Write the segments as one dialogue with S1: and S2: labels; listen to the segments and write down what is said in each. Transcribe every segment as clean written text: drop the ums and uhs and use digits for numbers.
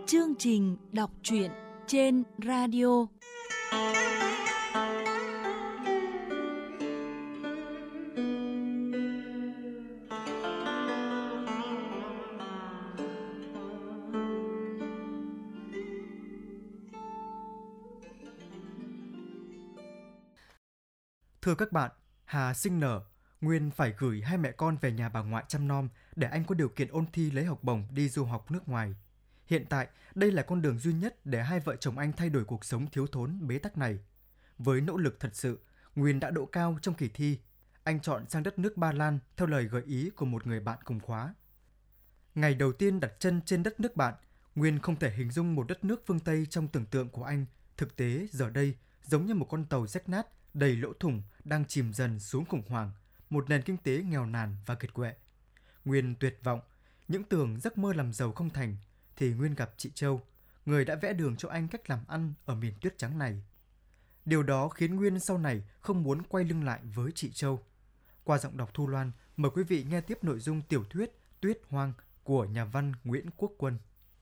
S1: Chương trình đọc truyện trên radio.
S2: Thưa các bạn, Hà sinh nở, Nguyên phải gửi hai mẹ con về nhà bà ngoại chăm nom để anh có điều kiện ôn thi lấy học bổng đi du học nước ngoài. Hiện tại, đây là con đường duy nhất để hai vợ chồng anh thay đổi cuộc sống thiếu thốn bế tắc này. Với nỗ lực thật sự, Nguyên đã đỗ cao trong kỳ thi. Anh chọn sang đất nước Ba Lan theo lời gợi ý của một người bạn cùng khóa. Ngày đầu tiên đặt chân trên đất nước bạn, Nguyên không thể hình dung một đất nước phương Tây trong tưởng tượng của anh. Thực tế, giờ đây, giống như một con tàu rách nát, đầy lỗ thủng đang chìm dần xuống khủng hoảng, một nền kinh tế nghèo nàn và kiệt quệ. Nguyên tuyệt vọng, những tưởng giấc mơ làm giàu không thành, thì Nguyên gặp chị Châu, người đã vẽ đường cho anh cách làm ăn ở miền tuyết trắng này. Điều đó khiến Nguyên sau này không muốn quay lưng lại với chị Châu. Qua giọng đọc Thu Loan, mời quý vị nghe tiếp nội dung tiểu thuyết Tuyết Hoang của nhà văn Nguyễn Quốc Quân.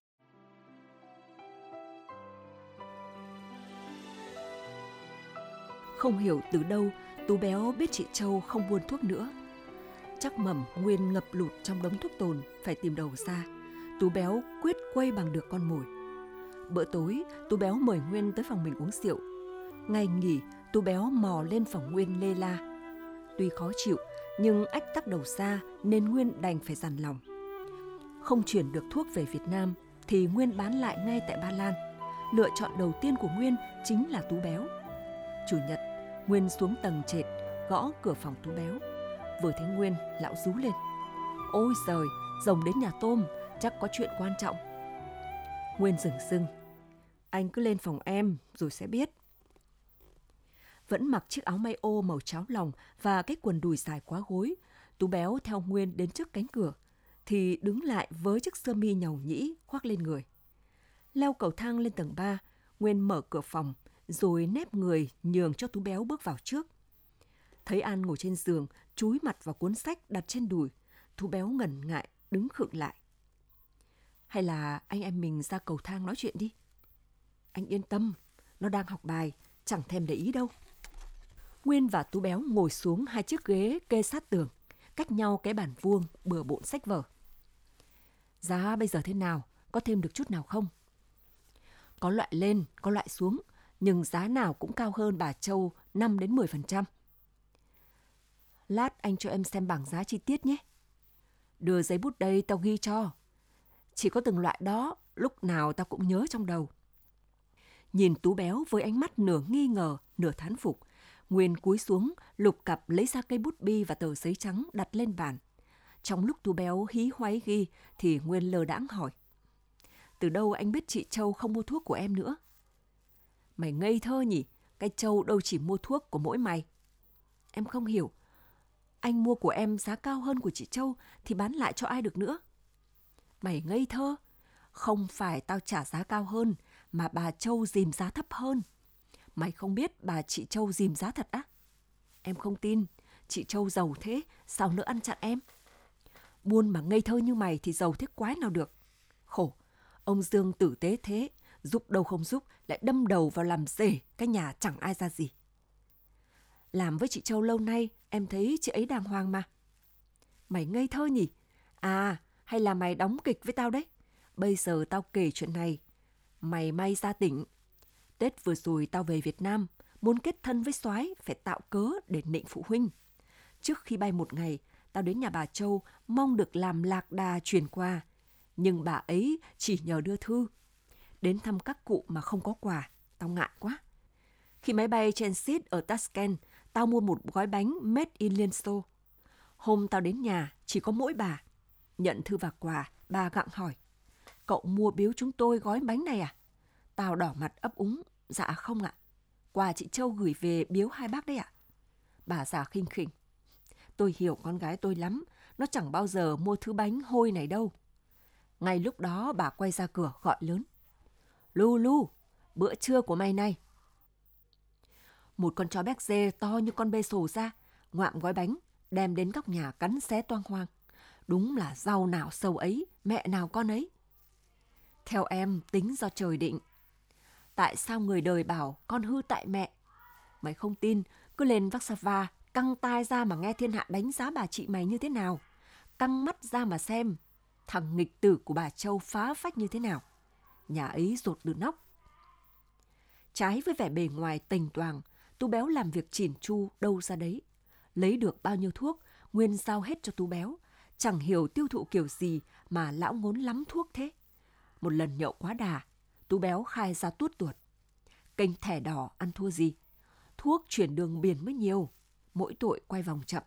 S3: Không hiểu từ đâu, Tú Béo biết chị Châu không buôn thuốc nữa. Chắc mẩm Nguyên ngập lụt trong đống thuốc tồn, phải tìm đầu ra. Tú Béo quyết quay bằng được con mồi. Bữa tối, Tú Béo mời Nguyên tới phòng mình uống rượu. Ngày nghỉ, Tú Béo mò lên phòng Nguyên lê la. Tuy khó chịu, nhưng ách tắc đầu xa nên Nguyên đành phải dằn lòng. Không chuyển được thuốc về Việt Nam thì Nguyên bán lại ngay tại Ba Lan. Lựa chọn đầu tiên của Nguyên chính là Tú Béo. Chủ nhật, Nguyên xuống tầng trệt, gõ cửa phòng Tú Béo. Vừa thấy Nguyên, lão rú lên: "Ôi giời, rồng đến nhà tôm, chắc có chuyện quan trọng." Nguyên dửng dưng: "Anh cứ lên phòng em rồi sẽ biết." Vẫn mặc chiếc áo may ô màu cháo lòng và cái quần đùi dài quá gối, Tú Béo theo Nguyên đến trước cánh cửa, thì đứng lại với chiếc sơ mi nhàu nhĩ khoác lên người. Leo cầu thang lên tầng 3, Nguyên mở cửa phòng, rồi nép người nhường cho Tú Béo bước vào trước. Thấy An ngồi trên giường, chúi mặt vào cuốn sách đặt trên đùi, Tú Béo ngần ngại, đứng khựng lại. "Hay là anh em mình ra cầu thang nói chuyện đi." "Anh yên tâm, nó đang học bài, chẳng thèm để ý đâu." Nguyên và Tú Béo ngồi xuống hai chiếc ghế kê sát tường, cách nhau cái bàn vuông bừa bộn sách vở. "Giá bây giờ thế nào? Có thêm được chút nào không?" "Có loại lên, có loại xuống, nhưng giá nào cũng cao hơn bà Châu 5-10%. "Lát anh cho em xem bảng giá chi tiết nhé." "Đưa giấy bút đây, tao ghi cho. Chỉ có từng loại đó, lúc nào tao cũng nhớ trong đầu." Nhìn Tú Béo với ánh mắt nửa nghi ngờ, nửa thán phục, Nguyên cúi xuống, lục cặp lấy ra cây bút bi và tờ giấy trắng đặt lên bàn. Trong lúc Tú Béo hí hoáy ghi, thì Nguyên lơ đãng hỏi: "Từ đâu anh biết chị Châu không mua thuốc của em nữa?" "Mày ngây thơ nhỉ, cái Châu đâu chỉ mua thuốc của mỗi mày." "Em không hiểu, anh mua của em giá cao hơn của chị Châu thì bán lại cho ai được nữa?" "Mày ngây thơ, không phải tao trả giá cao hơn, mà bà Châu dìm giá thấp hơn. Mày không biết bà chị Châu dìm giá thật á?" "Em không tin, chị Châu giàu thế, sao nỡ ăn chặn em?" "Buôn mà ngây thơ như mày thì giàu thế quái nào được. Khổ, ông Dương tử tế thế, giúp đâu không giúp, lại đâm đầu vào làm rể cái nhà chẳng ai ra gì." "Làm với chị Châu lâu nay, em thấy chị ấy đàng hoàng mà." "Mày ngây thơ nhỉ? À, hay là mày đóng kịch với tao đấy? Bây giờ tao kể chuyện này, mày may ra tỉnh. Tết vừa rồi tao về Việt Nam, muốn kết thân với soái phải tạo cớ để nịnh phụ huynh. Trước khi bay một ngày, tao đến nhà bà Châu mong được làm lạc đà truyền qua, nhưng bà ấy chỉ nhờ đưa thư. Đến thăm các cụ mà không có quà, tao ngại quá. Khi máy bay transit ở Tashkent, tao mua một gói bánh made in Liên Xô. Hôm tao đến nhà, chỉ có mỗi bà. Nhận thư và quà, bà gặng hỏi: "Cậu mua biếu chúng tôi gói bánh này à?" Tao đỏ mặt ấp úng: "Dạ không ạ. Quà chị Châu gửi về biếu hai bác đấy ạ." Bà già khinh khỉnh: "Tôi hiểu con gái tôi lắm, nó chẳng bao giờ mua thứ bánh hôi này đâu." Ngay lúc đó bà quay ra cửa gọi lớn: "Lu Lu, bữa trưa của mày này." Một con chó béc dê to như con bê sồ ra, ngoạm gói bánh, đem đến góc nhà cắn xé toang hoang. Đúng là rau nào sâu ấy, mẹ nào con ấy. Theo em, tính do trời định. Tại sao người đời bảo con hư tại mẹ? Mày không tin, cứ lên Warsaw, căng tai ra mà nghe thiên hạ đánh giá bà chị mày như thế nào. Căng mắt ra mà xem, thằng nghịch tử của bà Châu phá phách như thế nào. Nhà ấy dột từ nóc. Trái với vẻ bề ngoài tềnh toàng, Tú Béo làm việc chỉn chu đâu ra đấy. Lấy được bao nhiêu thuốc, Nguyên giao hết cho Tú Béo. Chẳng hiểu tiêu thụ kiểu gì mà lão ngốn lắm thuốc thế. Một lần nhậu quá đà, Tú Béo khai ra tuốt tuột. Kênh thẻ đỏ ăn thua gì? Thuốc chuyển đường biển mới nhiều, mỗi tội quay vòng chậm.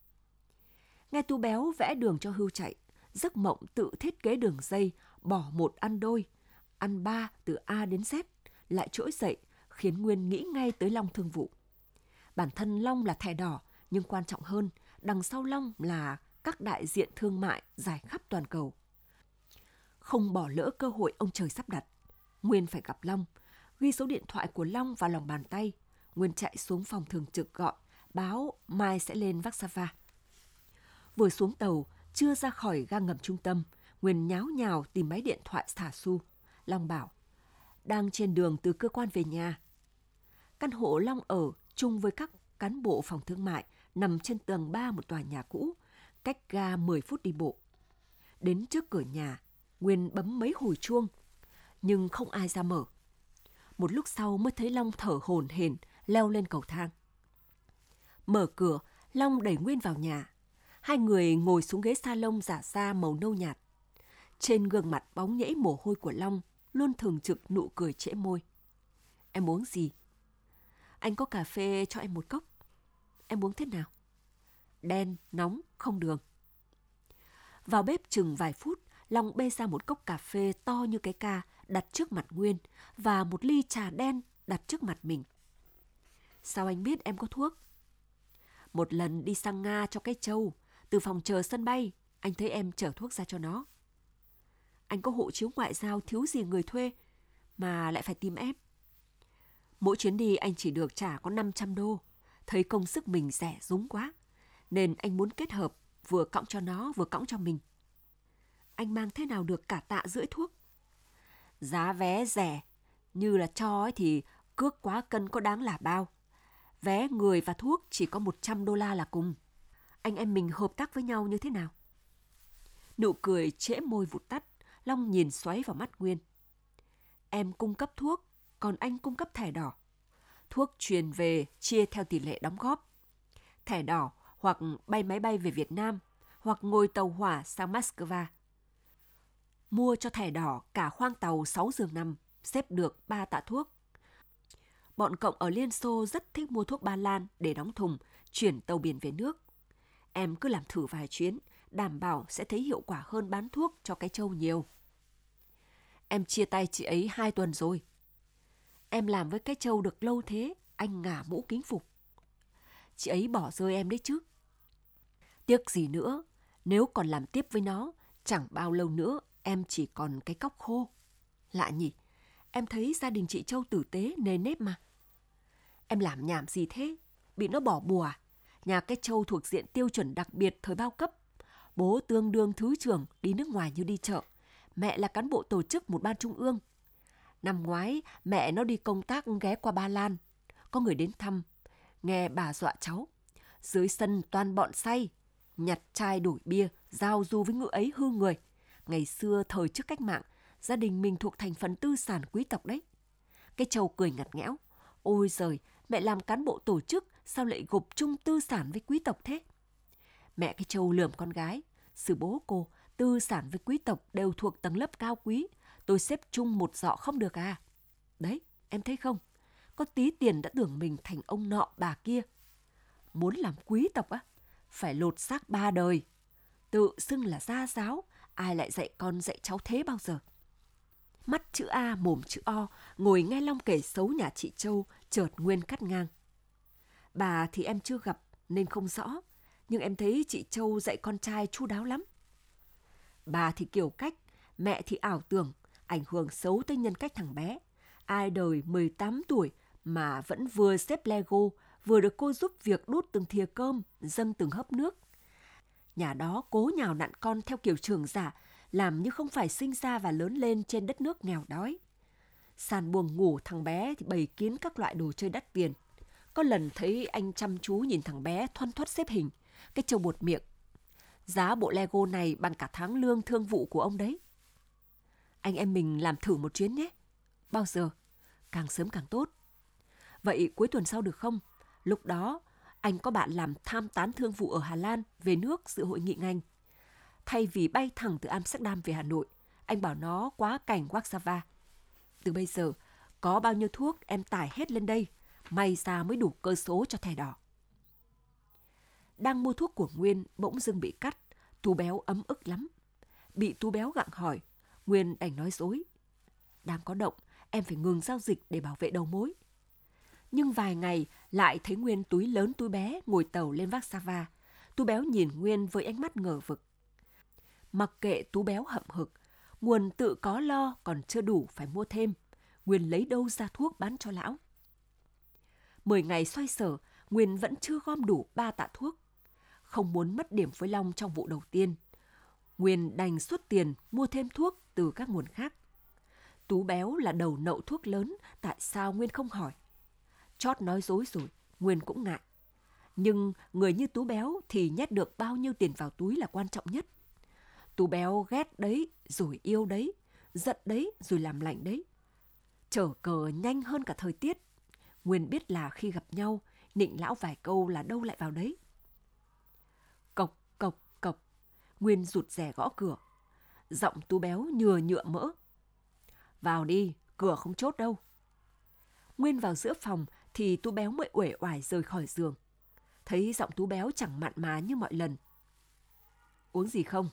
S3: Nghe Tú Béo vẽ đường cho hươu chạy, giấc mộng tự thiết kế đường dây, bỏ một ăn đôi, ăn ba từ A đến Z, lại trỗi dậy, khiến Nguyên nghĩ ngay tới Long Thương vụ. Bản thân Long là thẻ đỏ, nhưng quan trọng hơn, đằng sau Long là các đại diện thương mại dài khắp toàn cầu. Không bỏ lỡ cơ hội ông trời sắp đặt, Nguyên phải gặp Long, ghi số điện thoại của Long vào lòng bàn tay. Nguyên chạy xuống phòng thường trực gọi, báo mai sẽ lên Warsaw. Vừa xuống tàu, chưa ra khỏi ga ngầm trung tâm, Nguyên nháo nhào tìm máy điện thoại xả xu. Long bảo, đang trên đường từ cơ quan về nhà. Căn hộ Long ở chung với các cán bộ phòng thương mại nằm trên tầng 3 một tòa nhà cũ, cách ga 10 phút đi bộ. Đến trước cửa nhà, Nguyên bấm mấy hồi chuông, nhưng không ai ra mở. Một lúc sau mới thấy Long thở hổn hển leo lên cầu thang. Mở cửa, Long đẩy Nguyên vào nhà. Hai người ngồi xuống ghế salon giả da màu nâu nhạt. Trên gương mặt bóng nhễ mồ hôi của Long luôn thường trực nụ cười trễ môi. Em uống gì? Anh có cà phê cho em một cốc. Em uống thế nào? Đen, nóng, không đường. Vào bếp chừng vài phút, Long bê ra một cốc cà phê to như cái ca đặt trước mặt Nguyên và một ly trà đen đặt trước mặt mình. Sao anh biết em có thuốc? Một lần đi sang Nga cho cái trâu, từ phòng chờ sân bay, anh thấy em chở thuốc ra cho nó. Anh có hộ chiếu ngoại giao thiếu gì người thuê mà lại phải tìm em. Mỗi chuyến đi anh chỉ được trả có 500 đô, thấy công sức mình rẻ rúng quá, nên anh muốn kết hợp, vừa cõng cho nó vừa cõng cho mình. Anh mang thế nào được cả tạ rưỡi thuốc? Giá vé rẻ, như là cho ấy thì cước quá cân có đáng là bao. Vé người và thuốc chỉ có 100 đô la là cùng. Anh em mình hợp tác với nhau như thế nào? Nụ cười trễ môi vụt tắt, Long nhìn xoáy vào mắt Nguyên. Em cung cấp thuốc, còn anh cung cấp thẻ đỏ. Thuốc truyền về chia theo tỷ lệ đóng góp. Thẻ đỏ hoặc bay máy bay về Việt Nam, hoặc ngồi tàu hỏa sang Moscow. Mua cho thẻ đỏ cả khoang tàu 6 giường nằm, xếp được 3 tạ thuốc. Bọn cộng ở Liên Xô rất thích mua thuốc Ba Lan để đóng thùng, chuyển tàu biển về nước. Em cứ làm thử vài chuyến, đảm bảo sẽ thấy hiệu quả hơn bán thuốc cho cái trâu nhiều. Em chia tay chị ấy 2 tuần rồi. Em làm với cái trâu được lâu thế, anh ngả mũ kính phục. Chị ấy bỏ rơi em đấy chứ. Tiếc gì nữa, nếu còn làm tiếp với nó, chẳng bao lâu nữa em chỉ còn cái cóc khô. Lạ nhỉ, em thấy gia đình chị Châu tử tế, nề nếp mà. Em làm nhảm gì thế? Bị nó bỏ bùa à? Nhà cái Châu thuộc diện tiêu chuẩn đặc biệt thời bao cấp. Bố tương đương thứ trưởng, đi nước ngoài như đi chợ. Mẹ là cán bộ tổ chức một ban trung ương. Năm ngoái, mẹ nó đi công tác ghé qua Ba Lan. Có người đến thăm, nghe bà dọa cháu. Dưới sân toàn bọn say, nhặt chai đổi bia, giao du với ngựa ấy hư người. Ngày xưa thời trước cách mạng, gia đình mình thuộc thành phần tư sản quý tộc đấy. Cái Châu cười ngặt nghẽo. Ôi giời, mẹ làm cán bộ tổ chức, sao lại gộp chung tư sản với quý tộc thế? Mẹ cái Châu lườm con gái. Sư bố cô, tư sản với quý tộc đều thuộc tầng lớp cao quý. Tôi xếp chung một giọ không được à? Đấy, em thấy không? Có tí tiền đã tưởng mình thành ông nọ bà kia. Muốn làm quý tộc á, phải lột xác 3 đời. Tự xưng là gia giáo, ai lại dạy con dạy cháu thế bao giờ? Mắt chữ A mồm chữ O, ngồi nghe Long kể xấu nhà chị Châu, chợt Nguyên cắt ngang. Bà thì em chưa gặp nên không rõ, nhưng em thấy chị Châu dạy con trai chu đáo lắm. Bà thì kiểu cách, mẹ thì ảo tưởng, ảnh hưởng xấu tới nhân cách thằng bé. Ai đời 18 tuổi mà vẫn vừa xếp Lego, vừa được cô giúp việc đút từng thìa cơm, dâng từng hớp nước. Nhà đó cố nhào nặn con theo kiểu trường giả, làm như không phải sinh ra và lớn lên trên đất nước nghèo đói. Sàn buồng ngủ thằng bé thì bày kín các loại đồ chơi đắt tiền. Có lần thấy anh chăm chú nhìn thằng bé thoăn thoắt xếp hình, cái trâu buột miệng. Giá bộ Lego này bằng cả tháng lương thương vụ của ông đấy. Anh em mình làm thử một chuyến nhé. Bao giờ? Càng sớm càng tốt. Vậy cuối tuần sau được không? Lúc đó, anh có bạn làm tham tán thương vụ ở Hà Lan về nước dự hội nghị ngành. Thay vì bay thẳng từ Amsterdam về Hà Nội, anh bảo nó quá cảnh Warsaw. Từ bây giờ, có bao nhiêu thuốc em tải hết lên đây, may ra mới đủ cơ số cho thẻ đỏ. Đang mua thuốc của Nguyên bỗng dưng bị cắt, Tú Béo ấm ức lắm. Bị Tú Béo gặng hỏi, Nguyên đành nói dối. Đang có động, em phải ngừng giao dịch để bảo vệ đầu mối. Nhưng vài ngày lại thấy Nguyên túi lớn túi bé ngồi tàu lên Warsaw. Tú Béo nhìn Nguyên với ánh mắt ngờ vực. Mặc kệ Tú Béo hậm hực, nguồn tự có lo còn chưa đủ phải mua thêm. Nguyên lấy đâu ra thuốc bán cho lão. 10 ngày xoay sở, Nguyên vẫn chưa gom đủ 3 tạ thuốc. Không muốn mất điểm với Long trong vụ đầu tiên, Nguyên đành xuất tiền mua thêm thuốc từ các nguồn khác. Tú Béo là đầu nậu thuốc lớn, tại sao Nguyên không hỏi? Chót nói dối rồi, Nguyên cũng ngại. Nhưng người như Tú Béo thì nhét được bao nhiêu tiền vào túi là quan trọng nhất. Tú Béo ghét đấy, rồi yêu đấy, giận đấy, rồi làm lạnh đấy. Chở cờ nhanh hơn cả thời tiết. Nguyên biết là khi gặp nhau, nịnh lão vài câu là đâu lại vào đấy. Cộc, cộc, cộc. Nguyên rụt rè gõ cửa. Giọng Tú Béo nhừa nhựa mỡ. Vào đi, cửa không chốt đâu. Nguyên vào giữa phòng thì Tú Béo mới uể oải rời khỏi giường. Thấy giọng Tú Béo chẳng mặn mà như mọi lần. Uống gì không?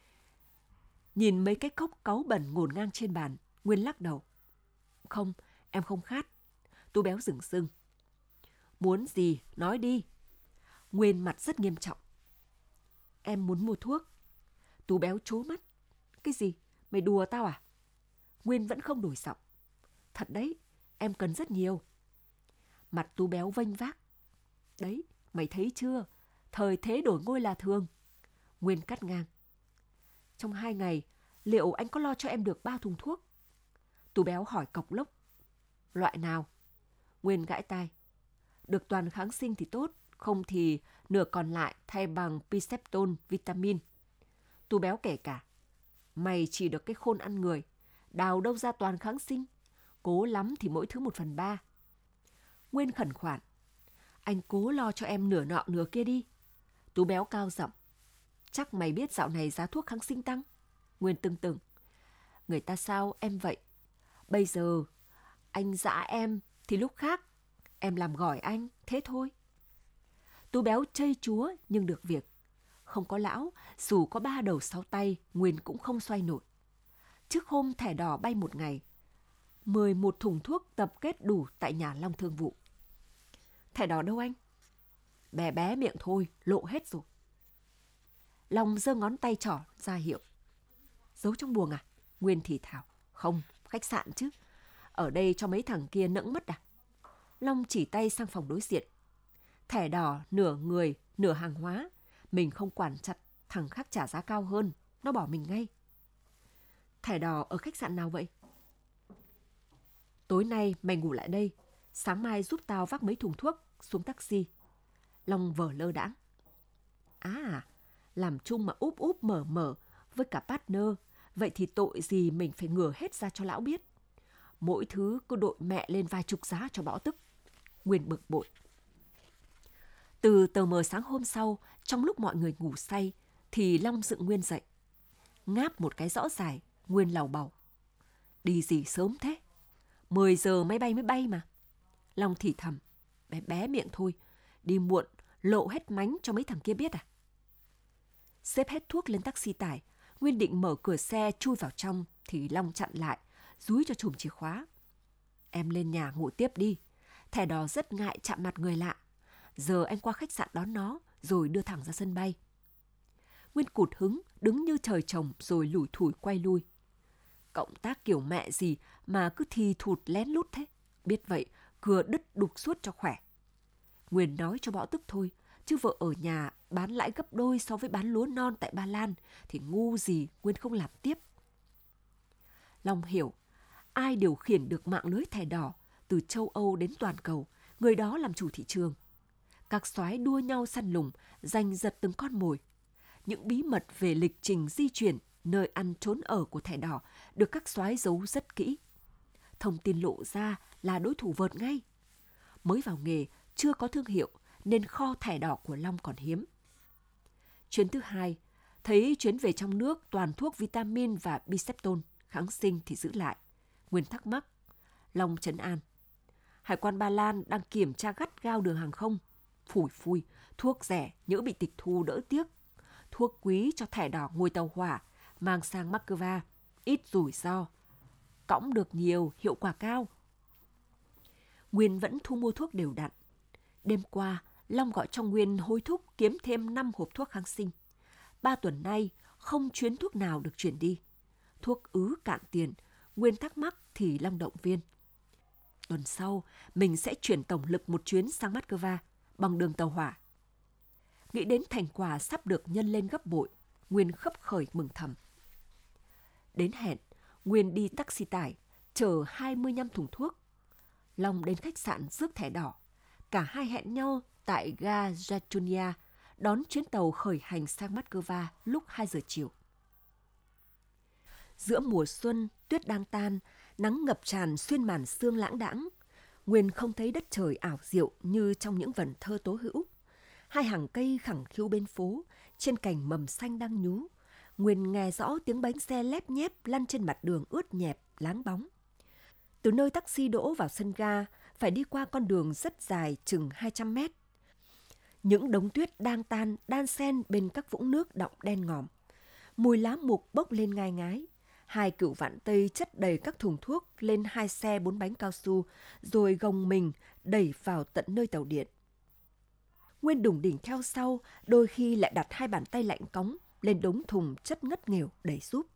S3: Nhìn mấy cái cốc cáu bẩn ngổn ngang trên bàn, Nguyên lắc đầu. Không, em không khát. Tú Béo dửng dưng. Muốn gì, nói đi. Nguyên mặt rất nghiêm trọng. Em muốn mua thuốc. Tú Béo trố mắt. Cái gì? Mày đùa tao à? Nguyên vẫn không đổi giọng. Thật đấy, em cần rất nhiều. Mặt Tú Béo vênh vác. Đấy, mày thấy chưa? Thời thế đổi ngôi là thường. Nguyên cắt ngang. Trong 2 ngày, liệu anh có lo cho em được 3 thùng thuốc? Tú Béo hỏi cộc lốc. Loại nào? Nguyên gãi tai. Được toàn kháng sinh thì tốt, không thì nửa còn lại thay bằng Piseptol vitamin. Tú Béo kể cả. Mày chỉ được cái khôn ăn người, đào đâu ra toàn kháng sinh. Cố lắm thì mỗi thứ 1/3. Nguyên khẩn khoản. Anh cố lo cho em nửa nọ nửa kia đi. Tú Béo cao giọng. Chắc mày biết dạo này giá thuốc kháng sinh tăng. Nguyên tưng tửng. Người ta sao em vậy? Bây giờ anh dã em thì lúc khác em làm gỏi anh, thế thôi. Tú Béo chây chúa nhưng được việc. Không có lão, dù có 3 đầu 6 tay, Nguyên cũng không xoay nổi. Trước hôm thẻ đỏ bay 1 ngày, 11 thùng thuốc tập kết đủ tại nhà Long Thương vụ. Thẻ đỏ đâu anh? Bé bé miệng thôi, lộ hết rồi. Long giơ ngón tay trỏ ra hiệu. Giấu trong buồng à? Nguyên thì thào. Không, khách sạn chứ. Ở đây cho mấy thằng kia nẫng mất à? Long chỉ tay sang phòng đối diện. Thẻ đỏ nửa người, nửa hàng hóa. Mình không quản chặt, thằng khác trả giá cao hơn. Nó bỏ mình ngay. Thẻ đỏ ở khách sạn nào vậy? Tối nay mày ngủ lại đây. Sáng mai giúp tao vác mấy thùng thuốc xuống taxi. Long vờ lơ đãng. À, làm chung mà úp úp mở mở với cả partner. Vậy thì tội gì mình phải ngửa hết ra cho lão biết. Mỗi thứ cứ đội mẹ lên vài chục giá cho bỏ tức. Nguyên bực bội. Từ tờ mờ sáng hôm sau, trong lúc mọi người ngủ say, thì Long dựng Nguyên dậy. Ngáp một cái rõ dài, Nguyên lầu bầu. Đi gì sớm thế? 10 giờ máy bay mà. Long thì thầm. Bé bé miệng thôi. Đi muộn, lộ hết mánh cho mấy thằng kia biết à? Xếp hết thuốc lên taxi tải, Nguyên định mở cửa xe chui vào trong, thì Long chặn lại, dúi cho chùm chìa khóa. Em lên nhà ngủ tiếp đi. Thẻ đỏ rất ngại chạm mặt người lạ. Giờ anh qua khách sạn đón nó, rồi đưa thẳng ra sân bay. Nguyên cụt hứng, đứng như trời trồng rồi lủi thủi quay lui. Cộng tác kiểu mẹ gì mà cứ thì thụt lén lút thế. Biết vậy, cưa đứt đục suốt cho khỏe. Nguyên nói cho bỏ tức thôi, chứ vợ ở nhà bán lãi gấp đôi so với bán lúa non tại Ba Lan thì ngu gì Nguyên không làm tiếp. Long hiểu, ai điều khiển được mạng lưới thẻ đỏ từ châu Âu đến toàn cầu, người đó làm chủ thị trường. Các soái đua nhau săn lùng, giành giật từng con mồi. Những bí mật về lịch trình di chuyển, nơi ăn trốn ở của thẻ đỏ được các soái giấu rất kỹ. Thông tin lộ ra là đối thủ vợt ngay. Mới vào nghề, chưa có thương hiệu nên kho thẻ đỏ của Long còn hiếm. Chuyến thứ 2, thấy chuyến về trong nước toàn thuốc vitamin và Biceptol, kháng sinh thì giữ lại. Nguyên thắc mắc. Long trấn an. Hải quan Ba Lan đang kiểm tra gắt gao đường hàng không. Phủi phui, thuốc rẻ nhỡ bị tịch thu đỡ tiếc. Thuốc quý cho thẻ đỏ ngồi tàu hỏa, mang sang Moscow, ít rủi ro. Cõng được nhiều, hiệu quả cao. Nguyên vẫn thu mua thuốc đều đặn. Đêm qua, Long gọi cho Nguyên hối thúc kiếm thêm 5 hộp thuốc kháng sinh. 3 tuần nay, không chuyến thuốc nào được chuyển đi. Thuốc ứ cạn tiền, Nguyên thắc mắc thì Long động viên. Tuần sau, mình sẽ chuyển tổng lực một chuyến sang Moscow bằng đường tàu hỏa. Nghĩ đến thành quả sắp được nhân lên gấp bội, Nguyên khấp khởi mừng thầm. Đến hẹn, Nguyên đi taxi tải, chở 25 thùng thuốc. Long đến khách sạn rước thẻ đỏ. Cả hai hẹn nhau tại ga Jatunia, đón chuyến tàu khởi hành sang Moscow lúc 2 giờ chiều. Giữa mùa xuân, tuyết đang tan, nắng ngập tràn xuyên màn sương lãng đãng. Nguyên không thấy đất trời ảo diệu như trong những vần thơ tố hữu. Hai hàng cây khẳng khiu bên phố, trên cành mầm xanh đang nhú. Nguyên nghe rõ tiếng bánh xe lép nhép lăn trên mặt đường ướt nhẹp, láng bóng. Từ nơi taxi đỗ vào sân ga, phải đi qua con đường rất dài chừng 200 mét. Những đống tuyết đang tan, đan xen bên các vũng nước đọng đen ngòm. Mùi lá mục bốc lên ngai ngái. Hai cựu vạn Tây chất đầy các thùng thuốc lên 2 xe 4 bánh cao su, rồi gồng mình đẩy vào tận nơi tàu điện. Nguyên đủng đỉnh theo sau, đôi khi lại đặt 2 bàn tay lạnh cóng lên đống thùng chất ngất nghèo đẩy giúp.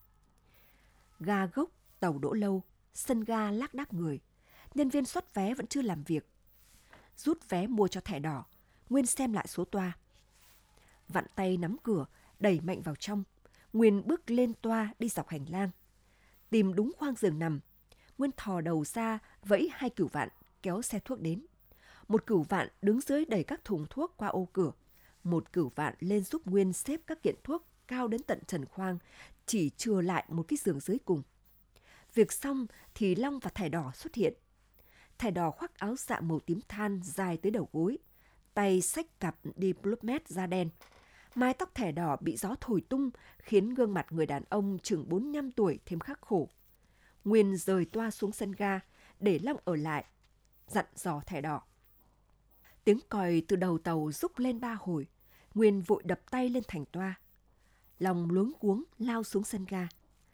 S3: Ga gốc, tàu đỗ lâu, sân ga lác đác người. Nhân viên soát vé vẫn chưa làm việc. Rút vé mua cho thẻ đỏ, Nguyên xem lại số toa. Vặn tay nắm cửa, đẩy mạnh vào trong. Nguyên bước lên toa đi dọc hành lang. Tìm đúng khoang giường nằm, Nguyên thò đầu ra vẫy 2 cửu vạn kéo xe thuốc đến. Một cửu vạn đứng dưới đẩy các thùng thuốc qua ô cửa. Một cửu vạn lên giúp Nguyên xếp các kiện thuốc cao đến tận trần khoang, chỉ chừa lại một cái giường dưới cùng. Việc xong thì Long và thẻ đỏ xuất hiện. Thẻ đỏ khoác áo dạ màu tím than dài tới đầu gối, tay xách cặp diplomat da đen. Mái tóc thẻ đỏ bị gió thổi tung, khiến gương mặt người đàn ông chừng 45 tuổi thêm khắc khổ. Nguyên rời toa xuống sân ga, để Long ở lại, dặn dò thẻ đỏ. Tiếng còi từ đầu tàu rúc lên 3 hồi, Nguyên vội đập tay lên thành toa. Long luống cuống lao xuống sân ga.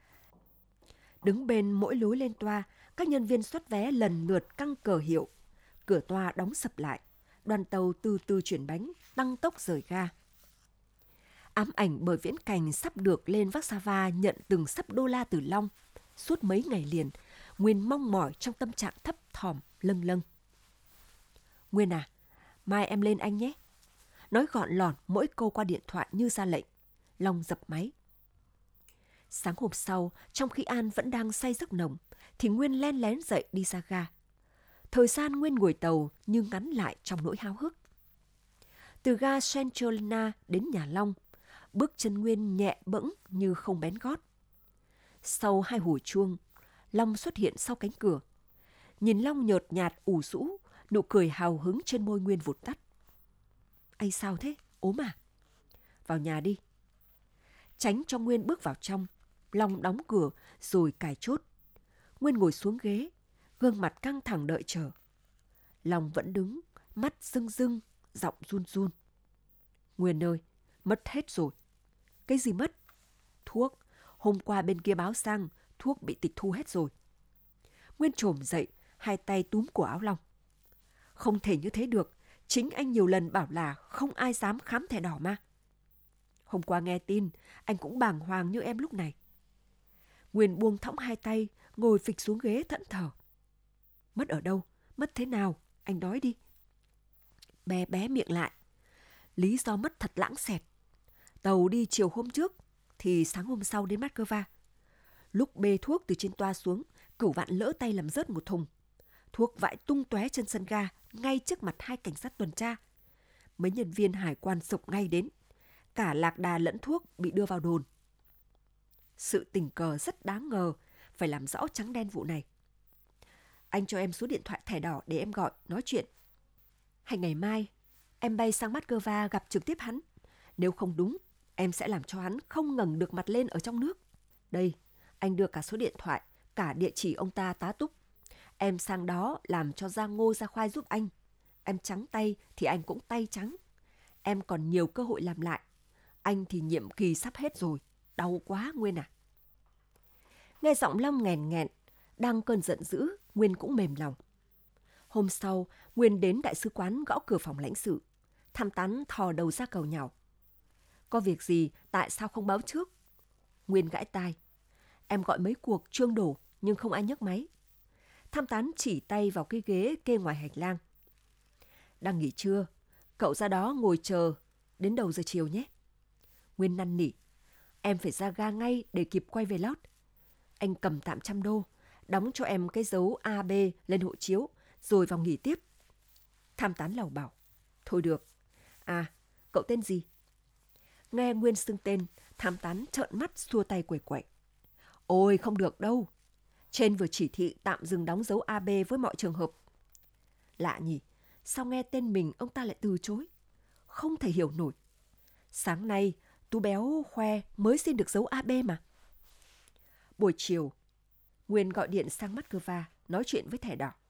S3: Đứng bên mỗi lối lên toa, các nhân viên soát vé lần lượt căng cờ hiệu. Cửa toa đóng sập lại, đoàn tàu từ từ chuyển bánh, tăng tốc rời ga. Ám ảnh bởi viễn cảnh sắp được lên Warsaw nhận từng sấp đô la từ Long. Suốt mấy ngày liền, Nguyên mong mỏi trong tâm trạng thấp thỏm, lâng lâng. Nguyên à, mai em lên anh nhé. Nói gọn lỏn mỗi câu qua điện thoại như ra lệnh. Long dập máy. Sáng hôm sau, trong khi An vẫn đang say giấc nồng, thì Nguyên len lén dậy đi ra ga. Thời gian Nguyên ngồi tàu như ngắn lại trong nỗi háo hức. Từ ga Centralina đến nhà Long, bước chân Nguyên nhẹ bẫng như không bén gót. Sau 2 hồi chuông, Long xuất hiện sau cánh cửa. Nhìn Long nhợt nhạt ủ rũ, nụ cười hào hứng trên môi Nguyên vụt tắt. Anh sao thế? Ốm à? Vào nhà đi. Tránh cho Nguyên bước vào trong, Long đóng cửa rồi cài chốt. Nguyên ngồi xuống ghế, gương mặt căng thẳng đợi chờ. Long vẫn đứng, mắt rưng rưng, giọng run run. Nguyên ơi, mất hết rồi. Cái gì mất? Thuốc. Hôm qua bên kia báo sang, thuốc bị tịch thu hết rồi. Nguyên trồm dậy, 2 tay túm cổ áo Long. Không thể như thế được, chính anh nhiều lần bảo là không ai dám khám thẻ đỏ mà. Hôm qua nghe tin, anh cũng bàng hoàng như em lúc này. Nguyên buông thõng 2 tay, ngồi phịch xuống ghế thẫn thờ. Mất ở đâu? Mất thế nào? Anh nói đi. Bé miệng lại. Lý do mất thật lãng xẹt. Tàu đi chiều hôm trước thì sáng hôm sau đến Moscow. Lúc bê thuốc từ trên toa xuống, Cửu Vạn lỡ tay làm rớt một thùng. Thuốc vãi tung tóe trên sân ga, ngay trước mặt 2 cảnh sát tuần tra. Mấy nhân viên hải quan sộc ngay đến. Cả lạc đà lẫn thuốc bị đưa vào đồn. Sự tình cờ rất đáng ngờ, phải làm rõ trắng đen vụ này. Anh cho em số điện thoại thẻ đỏ để em gọi, nói chuyện. Hay ngày mai, em bay sang Moscow gặp trực tiếp hắn. Nếu không đúng, em sẽ làm cho hắn không ngẩng được mặt lên ở trong nước. Đây, anh đưa cả số điện thoại, cả địa chỉ ông ta tá túc. Em sang đó làm cho ra ngô ra khoai giúp anh. Em trắng tay thì anh cũng tay trắng. Em còn nhiều cơ hội làm lại. Anh thì nhiệm kỳ sắp hết rồi. Đau quá Nguyên à. Nghe giọng Long nghèn nghẹn, đang cơn giận dữ, Nguyên cũng mềm lòng. Hôm sau, Nguyên đến đại sứ quán gõ cửa phòng lãnh sự. Tham tán thò đầu ra cầu nhàu. Có việc gì, tại sao không báo trước? Nguyên gãi tai. Em gọi mấy cuộc chuông đổ nhưng không ai nhấc máy. Tham tán chỉ tay vào cái ghế kê ngoài hành lang. Đang nghỉ trưa, cậu ra đó ngồi chờ đến đầu giờ chiều nhé. Nguyên năn nỉ. Em phải ra ga ngay để kịp quay về lót. Anh cầm tạm $100, đóng cho em cái dấu AB lên hộ chiếu, rồi vào nghỉ tiếp. Tham tán lầu bảo. Thôi được. À, cậu tên gì? Nghe Nguyên xưng tên, tham tán trợn mắt xua tay quẩy quẩy. Ôi, không được đâu. Trên vừa chỉ thị tạm dừng đóng dấu AB với mọi trường hợp. Lạ nhỉ, sao nghe tên mình ông ta lại từ chối? Không thể hiểu nổi. Sáng nay, Tú béo khoe mới xin được dấu AB mà. Buổi chiều, Nguyên gọi điện sang Moscow nói chuyện với thẻ đỏ.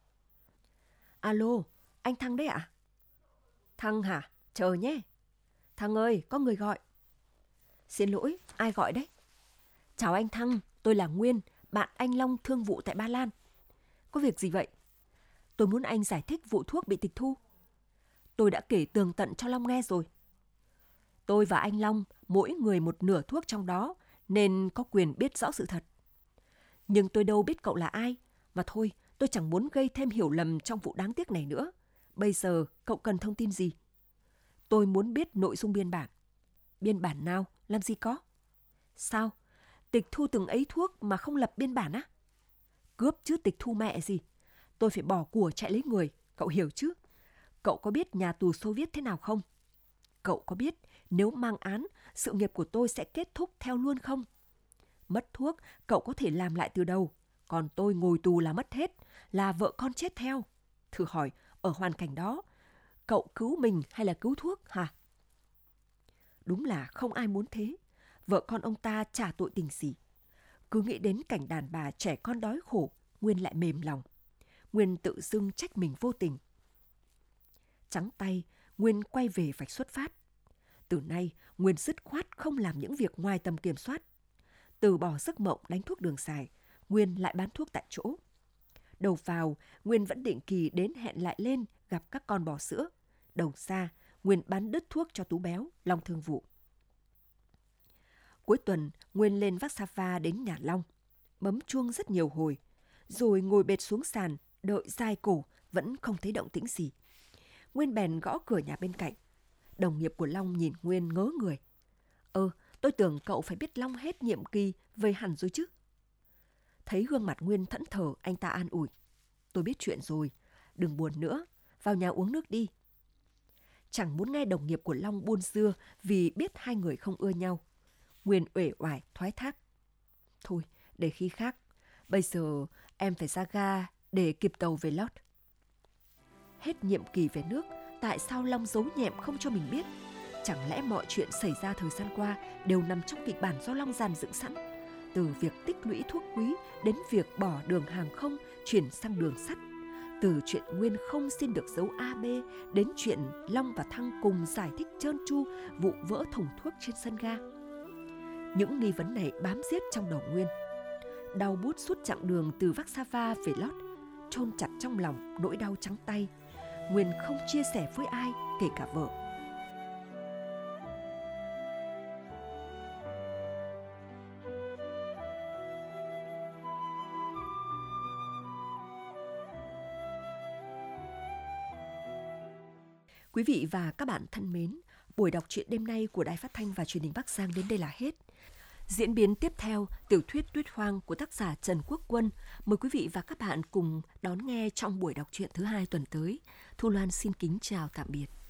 S3: Alo, anh Thăng đấy ạ? Thăng hả? Chờ nhé. Thăng ơi, có người gọi. Xin lỗi, ai gọi đấy? Chào anh Thăng, tôi là Nguyên, bạn anh Long thương vụ tại Ba Lan. Có việc gì vậy? Tôi muốn anh giải thích vụ thuốc bị tịch thu. Tôi đã kể tường tận cho Long nghe rồi. Tôi và anh Long, mỗi người một nửa thuốc trong đó, nên có quyền biết rõ sự thật. Nhưng tôi đâu biết cậu là ai, mà thôi, tôi chẳng muốn gây thêm hiểu lầm trong vụ đáng tiếc này nữa. Bây giờ, cậu cần thông tin gì? Tôi muốn biết nội dung biên bản. Biên bản nào? Làm gì có? Sao? Tịch thu từng ấy thuốc mà không lập biên bản á? Cướp chứ tịch thu mẹ gì? Tôi phải bỏ của chạy lấy người, cậu hiểu chứ? Cậu có biết nhà tù Xô Viết thế nào không? Cậu có biết nếu mang án, sự nghiệp của tôi sẽ kết thúc theo luôn không? Mất thuốc, cậu có thể làm lại từ đầu. Còn tôi ngồi tù là mất hết, là vợ con chết theo. Thử hỏi, ở hoàn cảnh đó, cậu cứu mình hay là cứu thuốc hả? Đúng là không ai muốn thế. Vợ con ông ta chả tội tình gì. Cứ nghĩ đến cảnh đàn bà trẻ con đói khổ, Nguyên lại mềm lòng. Nguyên tự dưng trách mình vô tình. Trắng tay, Nguyên quay về vạch xuất phát. Từ nay, Nguyên dứt khoát không làm những việc ngoài tầm kiểm soát. Từ bỏ giấc mộng đánh thuốc đường dài, Nguyên lại bán thuốc tại chỗ. Đầu vào, Nguyên vẫn định kỳ đến hẹn lại lên gặp các con bò sữa. Đầu ra, Nguyên bán đứt thuốc cho Tú béo, Long thương vụ. Cuối tuần, Nguyên lên Warsaw đến nhà Long. Bấm chuông rất nhiều hồi, rồi ngồi bệt xuống sàn, đợi dai cổ, vẫn không thấy động tĩnh gì. Nguyên bèn gõ cửa nhà bên cạnh. Đồng nghiệp của Long nhìn Nguyên ngớ người. Tôi tưởng cậu phải biết Long hết nhiệm kỳ về hẳn rồi chứ. Thấy gương mặt Nguyên thẫn thờ, anh ta an ủi. Tôi biết chuyện rồi, đừng buồn nữa, vào nhà uống nước đi. Chẳng muốn nghe đồng nghiệp của Long buôn dưa vì biết hai người không ưa nhau. Nguyên uể oải thoái thác. Thôi, để khi khác, bây giờ em phải ra ga để kịp tàu về lót. Hết nhiệm kỳ về nước, tại sao Long giấu nhẹm không cho mình biết? Chẳng lẽ mọi chuyện xảy ra thời gian qua đều nằm trong kịch bản do Long dàn dựng sẵn? Từ việc tích lũy thuốc quý đến việc bỏ đường hàng không chuyển sang đường sắt. Từ chuyện Nguyên không xin được dấu AB đến chuyện Long và Thăng cùng giải thích trơn tru vụ vỡ thùng thuốc trên sân ga. Những nghi vấn này bám giết trong đầu Nguyên. Đau buốt suốt chặng đường từ Warsaw về lót, chôn chặt trong lòng nỗi đau trắng tay. Nguyên không chia sẻ với ai, kể cả vợ. Quý vị và các bạn thân mến, Buổi đọc truyện đêm nay của Đài Phát thanh và Truyền hình Bắc Giang đến đây là hết. Diễn biến tiếp theo, tiểu thuyết Tuyết Hoang của tác giả Trần Quốc Quân. Mời quý vị và các bạn cùng đón nghe trong buổi đọc truyện thứ 2 tuần tới. Thu Loan xin kính chào tạm biệt.